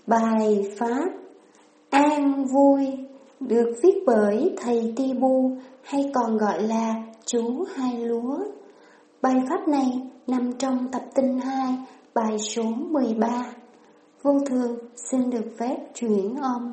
Bài pháp An Vui được viết bởi thầy Ti Bu, hay còn gọi là chú Hai Lúa. Bài pháp này nằm trong tập tinh 2, bài số 13. Vô Thường xin được phép chuyển âm.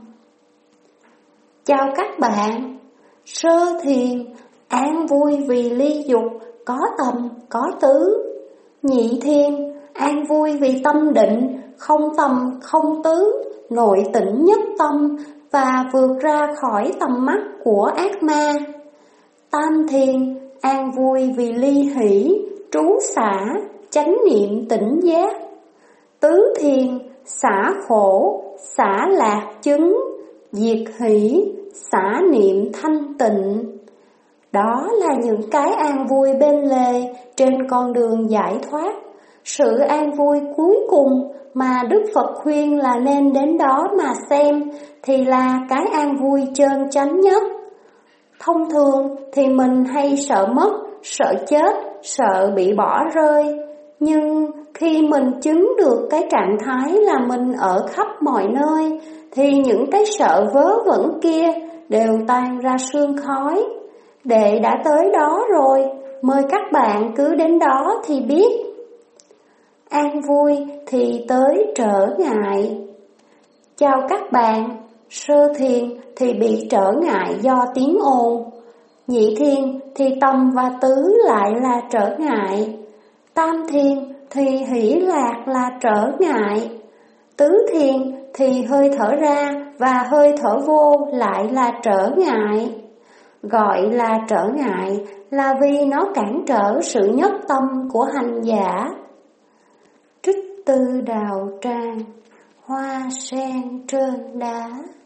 Chào các bạn. Sơ thiền an vui vì ly dục, có tầm có tứ. Nhị thiền an vui vì tâm định, không tầm không tứ, nội tỉnh nhất tâm và vượt ra khỏi tầm mắt của ác ma. Tam thiền an vui vì ly hỷ, trú xả, chánh niệm tỉnh giác. Tứ thiền xả khổ, xả lạc chứng, diệt hỷ, xả niệm thanh tịnh. Đó là những cái an vui bên lề trên con đường giải thoát. Sự an vui cuối cùng mà Đức Phật khuyên là nên đến đó mà xem thì là cái an vui trơn chánh nhất. Thông thường thì mình hay sợ mất, sợ chết, sợ bị bỏ rơi. Nhưng khi mình chứng được cái trạng thái là mình ở khắp mọi nơi thì những cái sợ vớ vẩn kia đều tan ra sương khói. Đệ đã tới đó rồi, mời các bạn cứ đến đó thì biết. An vui thì tới trở ngại. Chào các bạn. Sơ thiền thì bị trở ngại do tiếng ồn. Nhị thiền thì tầm và tứ lại là trở ngại. Tam thiền thì hỷ lạc là trở ngại. Tứ thiền thì hơi thở ra và hơi thở vô lại là trở ngại. Gọi là trở ngại là vì nó cản trở sự nhất tâm của hành giả. Trích từ Đạo Tràng, hoa sen trên đá.